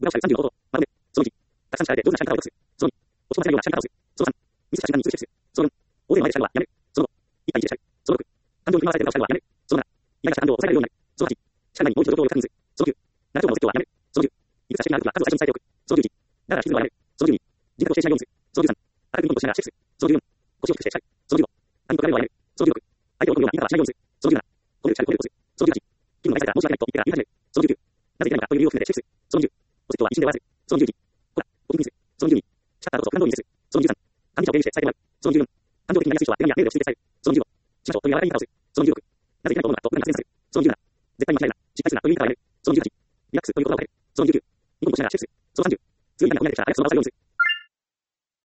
ブラウシャル35号、まとめ、その1、たくさん力で上手なシャンカーを落とす、その2、落ちもしないようなシャンカーを押す、その3、ミスした瞬間に通知する、その4、大勢の前でシャルはやめる、その5、一対一でシャル、その6、感情に振り回されてブラウシャルはやめる、その7、依頼した感情を抑えられるようになる、その8、シャル内にもう一度状況を確認する、その9、7丁の説教はやめる、その10、いくつか指摘があるときは数を最初に伝えておく、その11、だから引きずるはやめる、その12、人格を否定しないようにする、その13、あらゆる物事をしながらチェックする、その14、腰を低くしてシャル、その15、他人と比べるのはやめる、その16、相手を怒るような言い方はしないようにする、その17、褒めるシャル、褒めるとする、その18、気分が害されたら申し訳ないと言ってから言い始める、その19、なぜいけないのかという理由を含めてチェックする、その20、お説教は一瞬で終わらせる、その21、ほら、お聞きにする、その22、シャッターを落とす感情に見せる、その23、感情を経由して伝えてもらう、その24、感情的になりやすい人は手紙やメールをして伝える、その25、しましょうという柔らかい言い方をする、その26、なぜいけないと思うのかと無駄に発言させる、その27、絶対に間違えるな、失敗するなという言い方をやめる、その28、リラックスという言葉をかける、その29、ニコニコしながらチェックする、その30、強い痛みが込み上げてきたら早くその場を去るようにする、